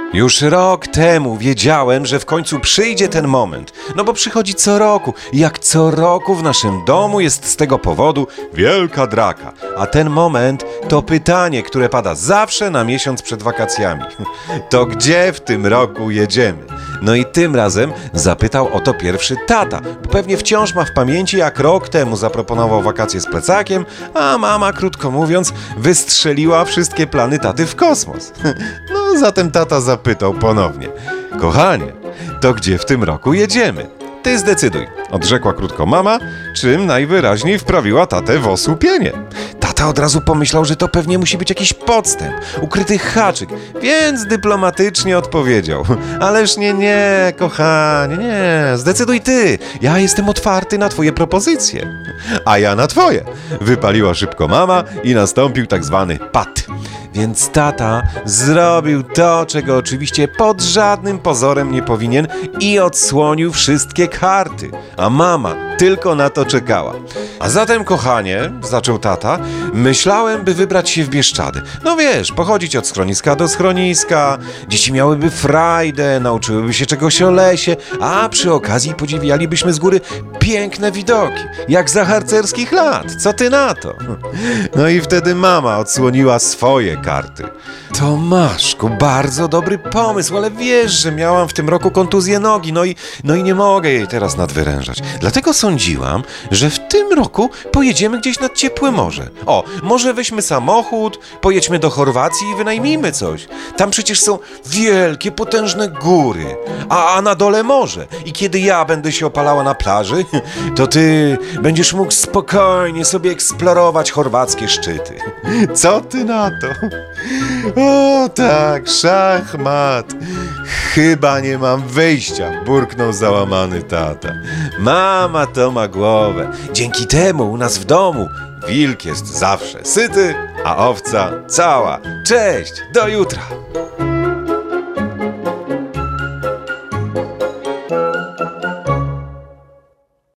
Już rok temu wiedziałem, że w końcu przyjdzie ten moment. No bo przychodzi co roku. Jak co roku w naszym domu jest z tego powodu wielka draka. A ten moment to pytanie, które pada zawsze na miesiąc przed wakacjami. To gdzie w tym roku jedziemy? No i tym razem zapytał o to pierwszy tata, bo pewnie wciąż ma w pamięci, jak rok temu zaproponował wakacje z plecakiem, a mama, krótko mówiąc, wystrzeliła wszystkie plany taty w kosmos. No zatem tata zapytał ponownie: kochanie, to gdzie w tym roku jedziemy? Ty zdecyduj, odrzekła krótko mama, czym najwyraźniej wprawiła tatę w osłupienie. Tata od razu pomyślał, że to pewnie musi być jakiś podstęp, ukryty haczyk, więc dyplomatycznie odpowiedział: ależ nie, kochanie, nie, zdecyduj ty, ja jestem otwarty na twoje propozycje. A ja na twoje, wypaliła szybko mama i nastąpił tak zwany pat. Więc tata zrobił to, czego oczywiście pod żadnym pozorem nie powinien, i odsłonił wszystkie karty, a mama tylko na to czekała. A zatem, kochanie, zaczął tata, myślałem, by wybrać się w Bieszczady. No wiesz, pochodzić od schroniska do schroniska, dzieci miałyby frajdę, nauczyłyby się czegoś o lesie, a przy okazji podziwialibyśmy z góry piękne widoki, jak za harcerskich lat. Co ty na to? No i wtedy mama odsłoniła swoje karty. Tomaszku, bardzo dobry pomysł, ale wiesz, że miałam w tym roku kontuzję nogi, no i nie mogę jej teraz nadwyrężać. Dlatego sądziłam, że w tym roku pojedziemy gdzieś nad ciepłe morze. O, może weźmy samochód, pojedźmy do Chorwacji i wynajmijmy coś. Tam przecież są wielkie, potężne góry, a na dole morze. I kiedy ja będę się opalała na plaży, to ty będziesz mógł spokojnie sobie eksplorować chorwackie szczyty. Co ty na to? O tak, szachmat. Chyba nie mam wyjścia, burknął załamany tata. Mama to ma głowę. Dzięki temu u nas w domu wilk jest zawsze syty, a owca cała. Cześć, do jutra.